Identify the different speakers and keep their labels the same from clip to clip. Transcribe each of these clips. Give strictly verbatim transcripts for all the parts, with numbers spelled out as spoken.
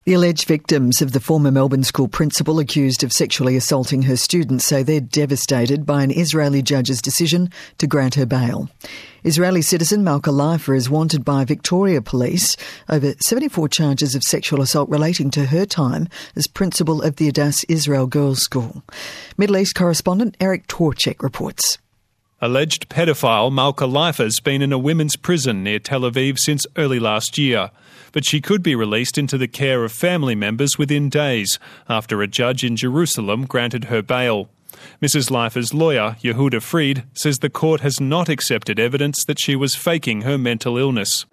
Speaker 1: The alleged victims of the former Melbourne school principal accused of sexually assaulting her students say they're devastated by an Israeli judge's decision to grant her bail. Israeli citizen Malka Leifer is wanted by Victoria Police over seventy-four charges of sexual assault relating to her time as principal of the Adass Israel Girls' School. Middle East correspondent Eric Twarchek reports.
Speaker 2: Alleged pedophile Malka Leifer's been in a women's prison near Tel Aviv since early last year, but she could be released into the care of family members within days after a judge in Jerusalem granted her bail. Missus Leifer's lawyer, Yehuda Fried, says the court has not accepted evidence that she was faking her mental illness.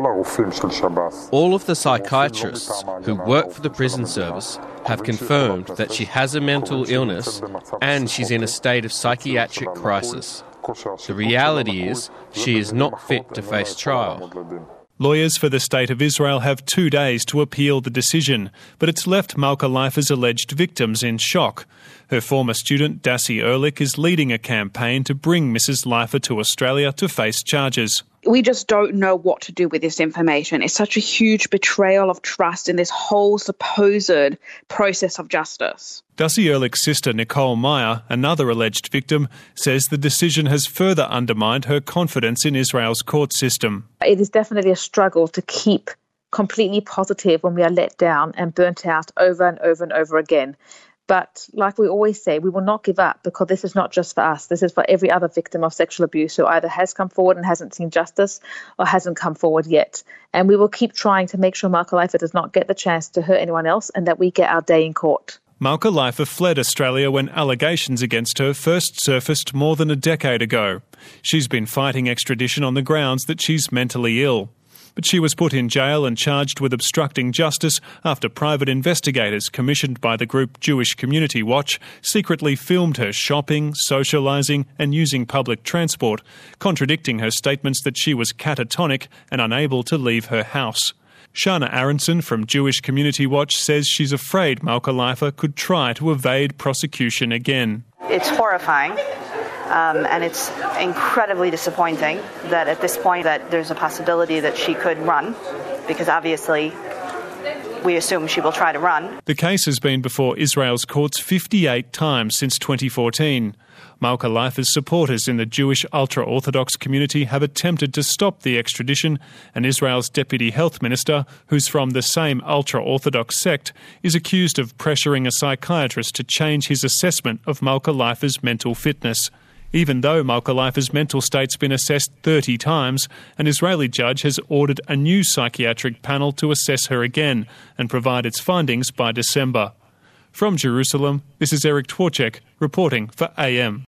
Speaker 3: All of the psychiatrists who work for the prison service have confirmed that she has a mental illness and she's in a state of psychiatric crisis. The reality is she is not fit to face trial.
Speaker 2: Lawyers for the State of Israel have two days to appeal the decision, but it's left Malka Leifer's alleged victims in shock. Her former student, Dassi Ehrlich, is leading a campaign to bring Missus Leifer to Australia to face charges.
Speaker 4: We just don't know what to do with this information. It's such a huge betrayal of trust in this whole supposed process of justice.
Speaker 2: Dassi Ehrlich's sister, Nicole Meyer, another alleged victim, says the decision has further undermined her confidence in Israel's court system.
Speaker 5: It is definitely a struggle to keep completely positive when we are let down and burnt out over and over and over again. But like we always say, we will not give up because this is not just for us. This is for every other victim of sexual abuse who either has come forward and hasn't seen justice or hasn't come forward yet. And we will keep trying to make sure Malka Leifer does not get the chance to hurt anyone else and that we get our day in court.
Speaker 2: Malka Leifer fled Australia when allegations against her first surfaced more than a decade ago. She's been fighting extradition on the grounds that she's mentally ill. But she was put in jail and charged with obstructing justice after private investigators commissioned by the group Jewish Community Watch secretly filmed her shopping, socialising and using public transport, contradicting her statements that she was catatonic and unable to leave her house. Shana Aronson from Jewish Community Watch says she's afraid Malka Leifer could try to evade prosecution again.
Speaker 6: It's horrifying. Um, and it's incredibly disappointing that at this point that there's a possibility that she could run, because obviously we assume she will try to run.
Speaker 2: The case has been before Israel's courts fifty-eight times since twenty fourteen. Malka Leifer's supporters in the Jewish ultra-Orthodox community have attempted to stop the extradition, and Israel's deputy health minister, who's from the same ultra-Orthodox sect, is accused of pressuring a psychiatrist to change his assessment of Malka Leifer's mental fitness. Even though Malka Leifer's mental state's been assessed thirty times, an Israeli judge has ordered a new psychiatric panel to assess her again and provide its findings by December. From Jerusalem, this is Eric Twarchek reporting for A M.